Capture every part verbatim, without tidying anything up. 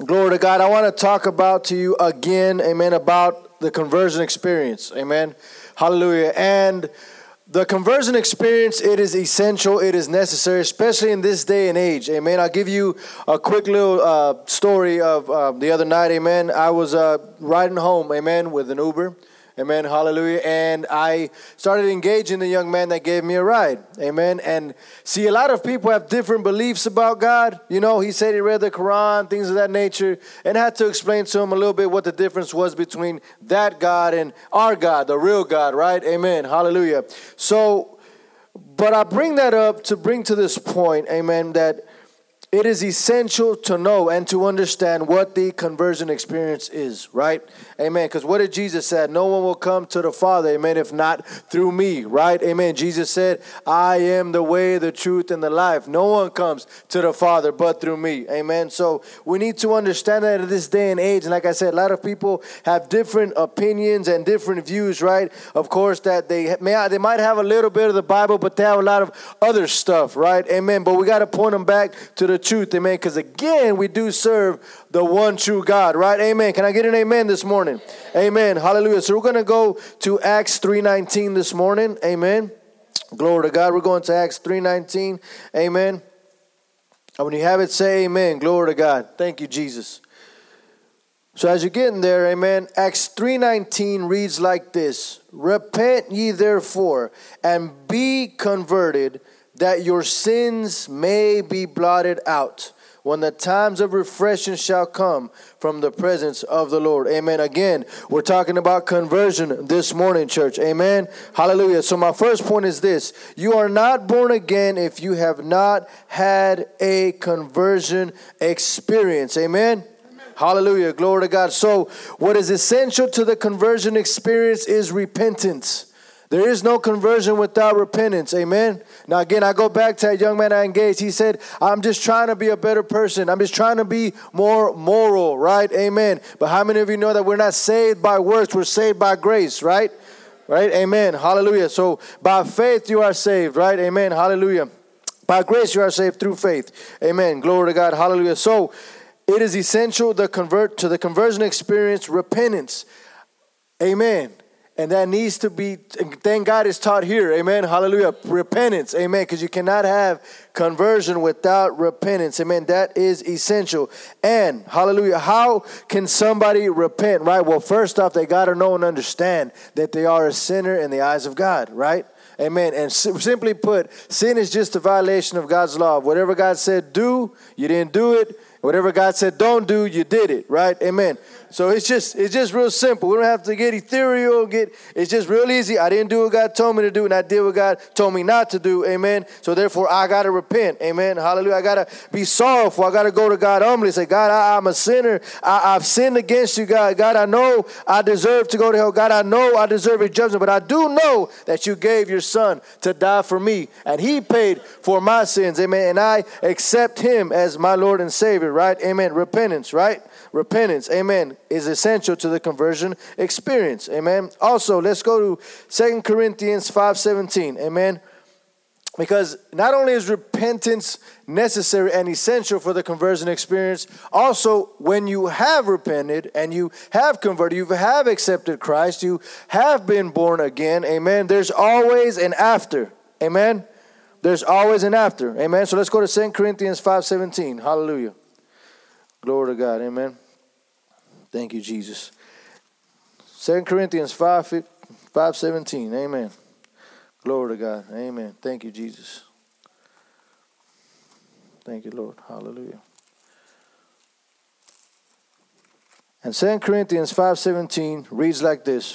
Glory to God. I want to talk about to you again, amen, about the conversion experience. Amen. Hallelujah. And the conversion experience, it is essential. It is necessary, especially in this day and age. Amen. I'll give you a quick little uh, story of uh, the other night. Amen. I was uh, riding home, amen, with an Uber. Amen. Hallelujah. And I started engaging the young man that gave me a ride. Amen. And see, a lot of people have different beliefs about God. You know, he said he read the Quran, things of that nature. And I had to explain to him a little bit what the difference was between that God and our God, the real God, right? Amen. Hallelujah. So, but I bring that up to bring to this point, amen, that it is essential to know and to understand what the conversion experience is, right? Amen. Because what did Jesus say? No one will come to the Father, amen, if not through me, right? Amen. Jesus said, I am the way, the truth, and the life. No one comes to the Father but through me, amen. So we need to understand that in this day and age. And like I said, a lot of people have different opinions and different views, right? Of course, that they may they might have a little bit of the Bible, but they have a lot of other stuff, right? Amen. But we got to point them back to the truth, amen, because again, we do serve the one true God, right? Amen. Can I get an amen this morning? Amen. Hallelujah. So we're going to go to Acts three nineteen this morning. Amen. Glory to God. We're going to Acts three nineteen. Amen. And when you have it, say amen. Glory to God. Thank you, Jesus. So as you're getting there, amen, Acts three nineteen reads like this. Repent ye therefore, and be converted, that your sins may be blotted out, when the times of refreshing shall come from the presence of the Lord. Amen. Again, we're talking about conversion this morning, church. Amen. Hallelujah. So my first point is this. You are not born again if you have not had a conversion experience. Amen. Hallelujah. Glory to God. So what is essential to the conversion experience is repentance. There is no conversion without repentance. Amen. Now, again, I go back to that young man I engaged. He said, I'm just trying to be a better person. I'm just trying to be more moral, right? Amen. But how many of you know that we're not saved by works? We're saved by grace, right? Right? Amen. Hallelujah. So by faith, you are saved, right? Amen. Hallelujah. By grace, you are saved through faith. Amen. Glory to God. Hallelujah. So it is essential to convert to the conversion experience, repentance. Amen. And that needs to be, thank God it's taught here. Amen. Hallelujah. Repentance. Amen. Because you cannot have conversion without repentance. Amen. That is essential. And hallelujah. How can somebody repent? Right. Well, first off, they got to know and understand that they are a sinner in the eyes of God. Right. Amen. And simply put, sin is just a violation of God's law. Whatever God said do, you didn't do it. Whatever God said don't do, you did it, right? Amen. So it's just it's just real simple. We don't have to get ethereal. Get it's just real easy. I didn't do what God told me to do, and I did what God told me not to do. Amen. So therefore, I got to repent. Amen. Hallelujah. I got to be sorrowful. I got to go to God humbly and say, God, I, I'm a sinner. I, I've sinned against you, God. God, I know I deserve to go to hell. God, I know I deserve your judgment, but I do know that you gave your son to die for me, and he paid for my sins. Amen. And I accept him as my Lord and Savior. Right? Amen. Repentance, right? Repentance, amen, is essential to the conversion experience. Amen. Also, let's go to Second Corinthians five seventeen. Amen. Because not only is repentance necessary and essential for the conversion experience, also when you have repented and you have converted, you have accepted Christ, you have been born again, amen, there's always an after. Amen. There's always an after. Amen. So let's go to Second Corinthians five seventeen. Hallelujah. Glory to God. Amen. Thank you, Jesus. Second Corinthians five seventeen. Amen. Glory to God. Amen. Thank you, Jesus. Thank you, Lord. Hallelujah. And Second Corinthians five seventeen reads like this.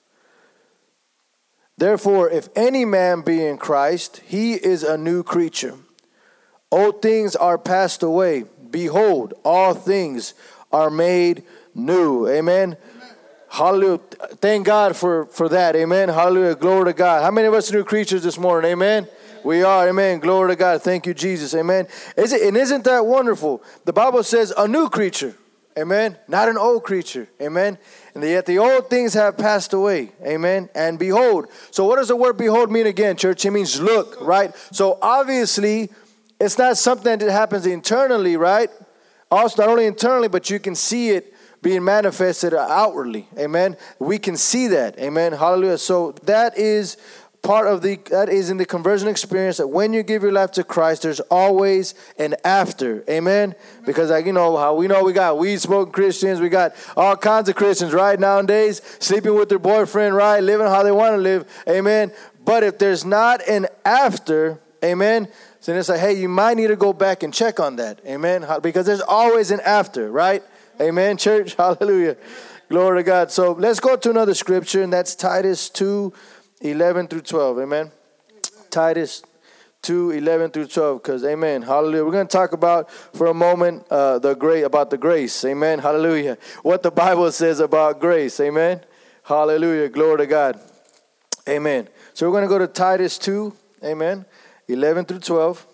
Therefore, if any man be in Christ, he is a new creature. Old things are passed away. Behold, all things are made new. Amen. Amen. Hallelujah. Thank God for, for that. Amen. Hallelujah. Glory to God. How many of us are new creatures this morning? Amen. We are. Amen. Glory to God. Thank you, Jesus. Amen. Is it, and isn't that wonderful? The Bible says a new creature. Amen. Not an old creature. Amen. And yet the old things have passed away. Amen. And behold. So what does the word behold mean again, church? It means look, right? So obviously, it's not something that happens internally, right? also not only internally, but you can see it being manifested outwardly. Amen. We can see that. Amen. Hallelujah. So that is part of the, that is in the conversion experience, that when you give your life to Christ, there's always an after. Amen. Because, like, you know, how we know we got weed smoking Christians, we got all kinds of Christians, right, nowadays, sleeping with their boyfriend, right, living how they want to live. Amen. But if there's not an after, amen, then it's like, hey, you might need to go back and check on that. Amen. Because there's always an after, right? Amen, church. Hallelujah. Glory to God. So let's go to another scripture, and that's Titus two, eleven through twelve. Amen. Titus two, eleven through twelve. Because, amen. Hallelujah. We're going to talk about for a moment uh, the great about the grace. Amen. Hallelujah. What the Bible says about grace. Amen. Hallelujah. Glory to God. Amen. So we're going to go to Titus two. Amen. eleven through twelve.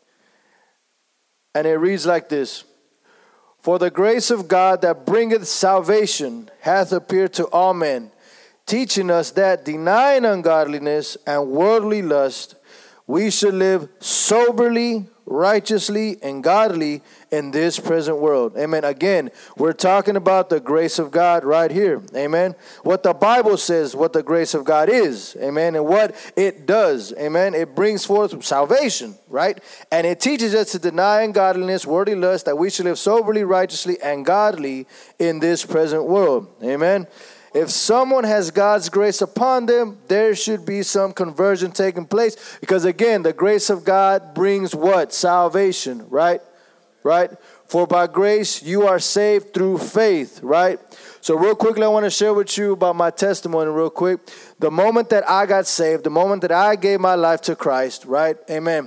And it reads like this. For the grace of God that bringeth salvation hath appeared to all men, teaching us that, denying ungodliness and worldly lust, we should live soberly, righteously, and godly in this present world. Amen. Again, we're talking about the grace of God right here. Amen. What the Bible says, what the grace of God is. Amen. And what it does. Amen. It brings forth salvation, right? And it teaches us to deny ungodliness, worldly lust, that we should live soberly, righteously, and godly in this present world. Amen. If someone has God's grace upon them, there should be some conversion taking place. Because again, the grace of God brings what? Salvation, right? Right? For by grace you are saved through faith, right? So real quickly, I want to share with you about my testimony real quick. The moment that I got saved, the moment that I gave my life to Christ, right? Amen.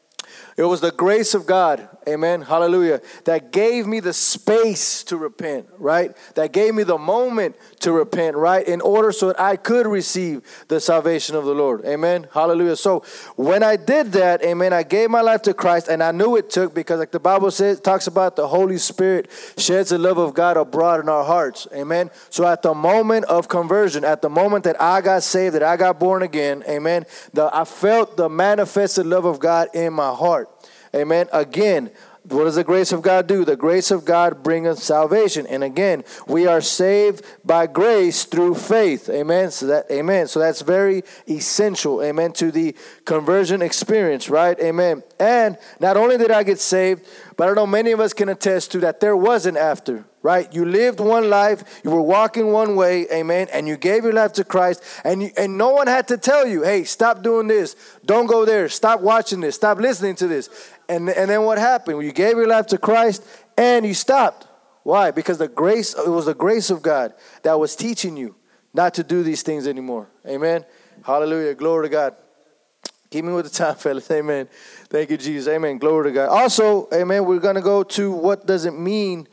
It was the grace of God, amen, hallelujah, that gave me the space to repent, right? That gave me the moment to repent, right? In order so that I could receive the salvation of the Lord, amen, hallelujah. So when I did that, amen, I gave my life to Christ, and I knew it took, because like the Bible says, talks about the Holy Spirit sheds the love of God abroad in our hearts, amen. So at the moment of conversion, at the moment that I got saved, that I got born again, amen, the, I felt the manifested love of God in my heart. Amen. Again, what does the grace of God do? The grace of God bringeth salvation. And again, we are saved by grace through faith. Amen. So that, amen. So that's very essential. Amen. To the conversion experience, right? Amen. And not only did I get saved, but I know many of us can attest to that there was an after, right? You lived one life, you were walking one way, amen, and you gave your life to Christ, and you, and no one had to tell you, hey, stop doing this, don't go there, stop watching this, stop listening to this. And, and then what happened? You gave your life to Christ, and you stopped. Why? Because the grace, it was the grace of God that was teaching you not to do these things anymore. Amen. Hallelujah. Glory to God. Keep me with the time, fellas. Amen. Thank you, Jesus. Amen. Glory to God. Also, amen, we're going to go to what does it mean.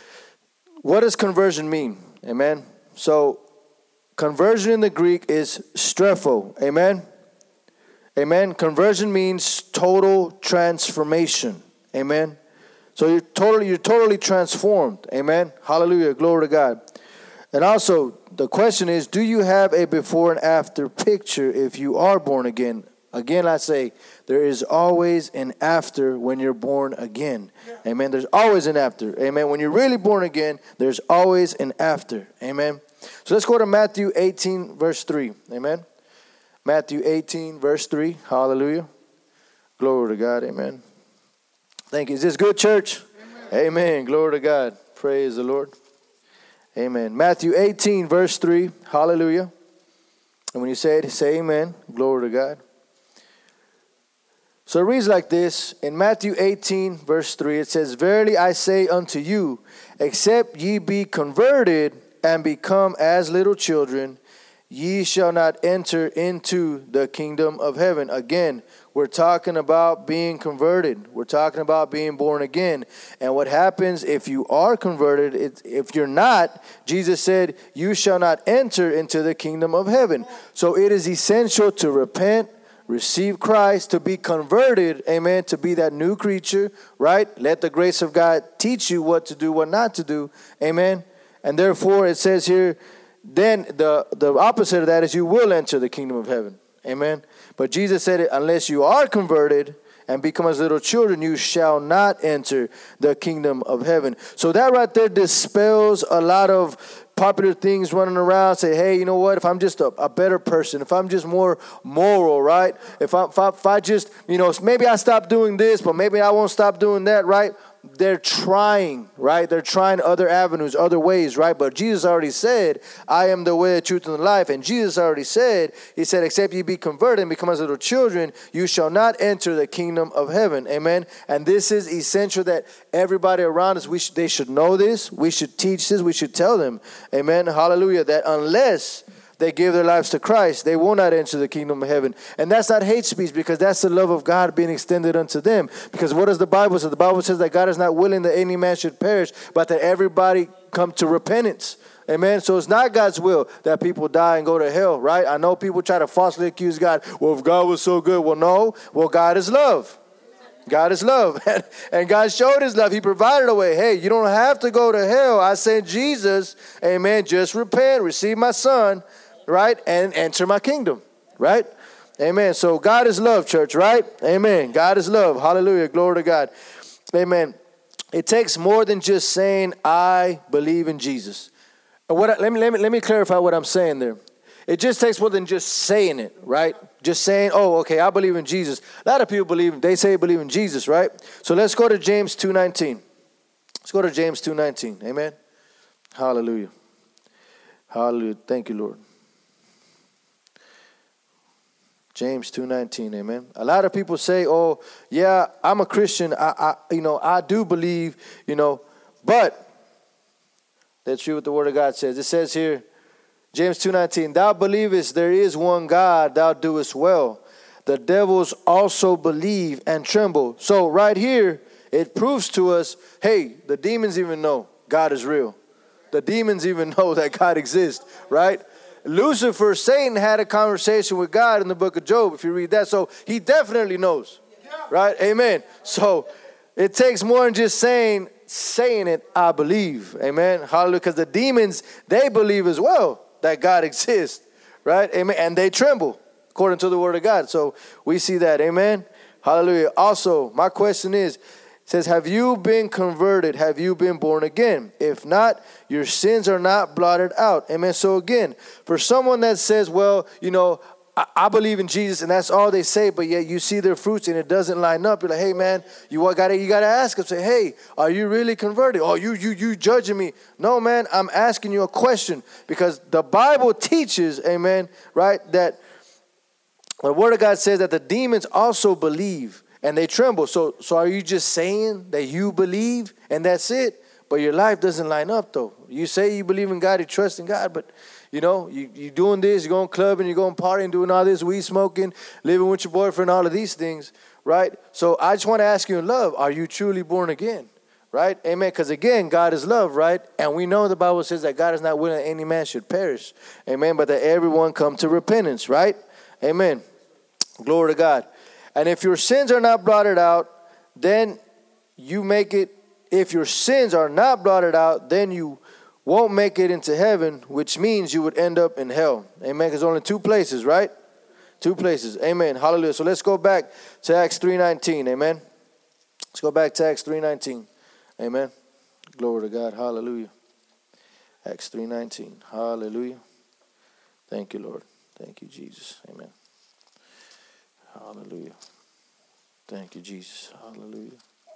What does conversion mean? Amen. So, conversion in the Greek is strepho. Amen. Amen. Conversion means total transformation. Amen. So you're totally, you're totally transformed. Amen. Hallelujah. Glory to God. And also, the question is, do you have a before and after picture if you are born again? Again, I say, there is always an after when you're born again. Amen. There's always an after. Amen. When you're really born again, there's always an after. Amen. So let's go to Matthew eighteen, verse three. Amen. Matthew eighteen, verse three. Hallelujah. Glory to God. Amen. Thank you. Is this good, church? Amen. Amen. Glory to God. Praise the Lord. Amen. Matthew eighteen, verse three. Hallelujah. And when you say it, say amen. Glory to God. So it reads like this. In Matthew eighteen, verse three, it says, Verily I say unto you, except ye be converted and become as little children, ye shall not enter into the kingdom of heaven. Again, we're talking about being converted. We're talking about being born again. And what happens if you are converted, it, if you're not, Jesus said, you shall not enter into the kingdom of heaven. So it is essential to repent, receive Christ, to be converted, amen, to be that new creature, right? Let the grace of God teach you what to do, what not to do, amen. And therefore, it says here, then the, the opposite of that is you will enter the kingdom of heaven, amen. But Jesus said, it, unless you are converted and become as little children, you shall not enter the kingdom of heaven. So that right there dispels a lot of popular things running around. Say, hey, you know what? If I'm just a, a better person, if I'm just more moral, right? If I, if I, if I just, you know, maybe I stop doing this, but maybe I won't stop doing that, right? They're trying, right? They're trying other avenues, other ways, right? But Jesus already said, I am the way, the truth, and the life. And Jesus already said, he said, except you be converted and become as little children, you shall not enter the kingdom of heaven. Amen. And this is essential that everybody around us, we sh- they should know this. We should teach this. We should tell them, amen, hallelujah, that unless they give their lives to Christ, they will not enter the kingdom of heaven. And that's not hate speech, because that's the love of God being extended unto them. Because what does the Bible say? The Bible says that God is not willing that any man should perish, but that everybody come to repentance. Amen. So it's not God's will that people die and go to hell, right? I know people try to falsely accuse God. Well, if God was so good. Well, no. Well, God is love. God is love. And God showed his love. He provided a way. Hey, you don't have to go to hell. I sent Jesus. Amen. Just repent. Receive my son. Right? And enter my kingdom. Right? Amen. So God is love, church. Right? Amen. God is love. Hallelujah. Glory to God. Amen. It takes more than just saying, I believe in Jesus. And what? Let me, let me, let me clarify what I'm saying there. It just takes more than just saying it, right? Just saying, oh, okay, I believe in Jesus. A lot of people believe, they say believe in Jesus, right? So let's go to James two nineteen. Let's go to James two nineteen. Amen. Hallelujah. Hallelujah. Thank you, Lord. James two nineteen, amen. A lot of people say, oh, yeah, I'm a Christian. I, I, you know, I do believe, you know, but let's read what the word of God says. It says here, James two nineteen, thou believest there is one God, thou doest well. The devils also believe and tremble. So right here, it proves to us, hey, the demons even know God is real. The demons even know that God exists, right? Lucifer, Satan, had a conversation with God in the book of Job, if you read that. So he definitely knows, right? Amen. So it takes more than just saying, saying it, I believe. Amen. Hallelujah. Because the demons, they believe as well that God exists, right? Amen. And they tremble according to the word of God. So we see that. Amen. Hallelujah. Also, my question is, it says, have you been converted? Have you been born again? If not, your sins are not blotted out. Amen. So again, for someone that says, well, you know, I, I believe in Jesus, and that's all they say, but yet you see their fruits and it doesn't line up. You're like, hey, man, you got you got to ask them. Say, hey, are you really converted? Oh, you you you judging me? No, man, I'm asking you a question, because the Bible teaches, amen, right, that the Word of God says that the demons also believe. And they tremble. So so are you just saying that you believe and that's it? But your life doesn't line up, though. You say you believe in God, you trust in God, but, you know, you, you're doing this, you're going clubbing, you're going partying, doing all this, weed smoking, living with your boyfriend, all of these things, right? So I just want to ask you in love, are you truly born again? Right? Amen. Because again, God is love, right? And we know the Bible says that God is not willing that any man should perish. Amen. But that everyone come to repentance, right? Amen. Glory to God. And if your sins are not blotted out, then you make it, if your sins are not blotted out, then you won't make it into heaven, which means you would end up in hell. Amen. There's only two places, right? Two places. Amen. Hallelujah. So let's go back to Acts three nineteen. Amen. Let's go back to Acts three nineteen. Amen. Glory to God. Hallelujah. Acts three nineteen. Hallelujah. Thank you, Lord. Thank you, Jesus. Amen. Hallelujah. Thank you, Jesus. Hallelujah.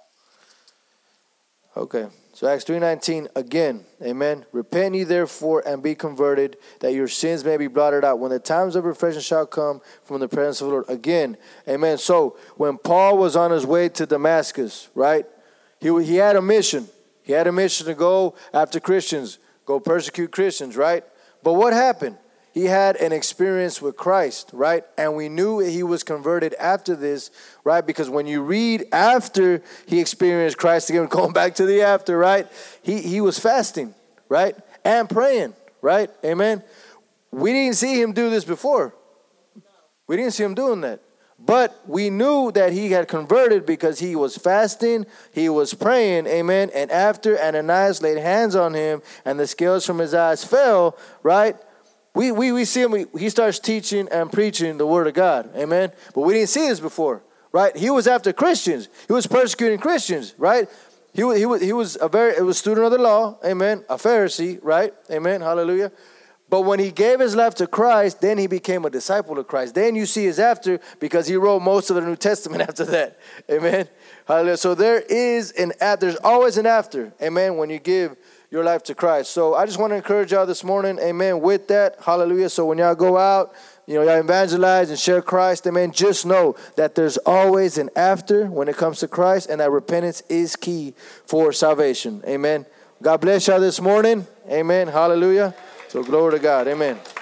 Okay, so Acts three nineteen again. Amen. Repent ye therefore and be converted, that your sins may be blotted out, when the times of refreshing shall come from the presence of the Lord. Again, amen. So when Paul was on his way to Damascus, right, he, he had a mission. He had a mission to go after Christians, go persecute Christians, right? But what happened? He had an experience with Christ, right? And we knew he was converted after this, right? Because when you read after he experienced Christ again, going back to the after, right? He he was fasting, right? And praying, right? Amen. We didn't see him do this before. We didn't see him doing that. But we knew that he had converted because he was fasting, he was praying, amen. And after Ananias laid hands on him and the scales from his eyes fell, right? We, we we see him, we, he starts teaching and preaching the word of God. Amen. But we didn't see this before, right? He was after Christians. He was persecuting Christians, right? He was, he was, he was a very, it was a student of the law, amen, a Pharisee, right? Amen, hallelujah. But when he gave his life to Christ, then he became a disciple of Christ. Then you see his after, because he wrote most of the New Testament after that. Amen. Hallelujah. So there is an after. There's always an after. Amen. When you give your life to Christ. So I just want to encourage y'all this morning. Amen. With that. Hallelujah. So when y'all go out, you know, y'all evangelize and share Christ. Amen. Just know that there's always an after when it comes to Christ, and that repentance is key for salvation. Amen. God bless y'all this morning. Amen. Hallelujah. So glory to God. Amen.